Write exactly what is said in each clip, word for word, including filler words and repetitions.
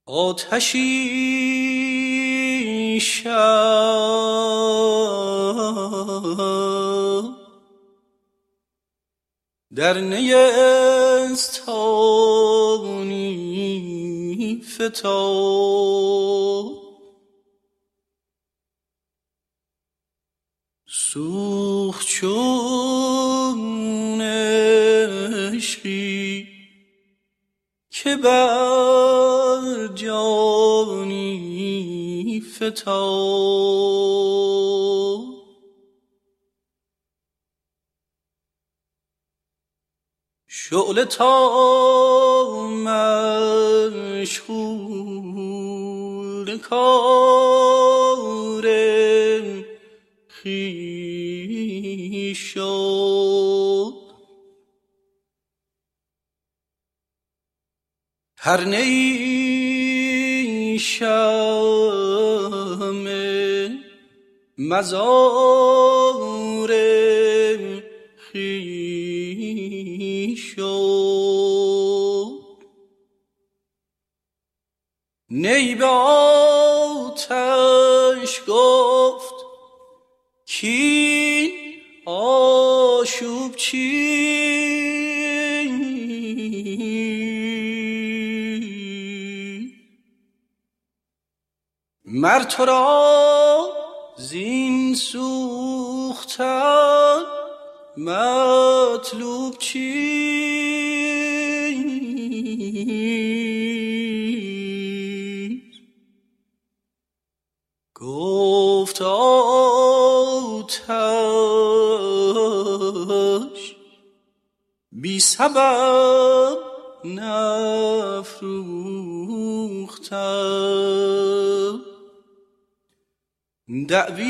آتشی شب در نیستانی فتاد، سوخت چون عشقی که بر جانی فتاد. شعله تا مشغول کار خویش شد، هر نی شمع مزار خویش شد، نی به آتش گفت کین آشوب چیست، مر تو را زین سوختن مطلوب چیست، گفت آتش بی سبب نفروختم، دعوی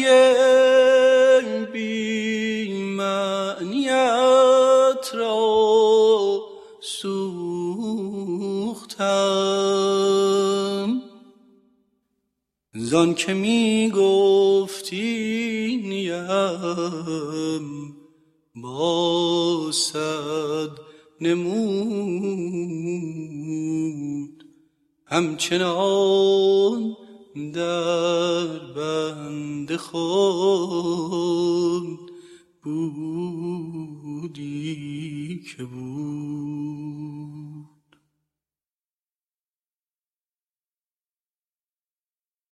بی معنیت را سوختم، زان که می گفتی نیم با صد نمود، همچنان در بند خود بودی که بود.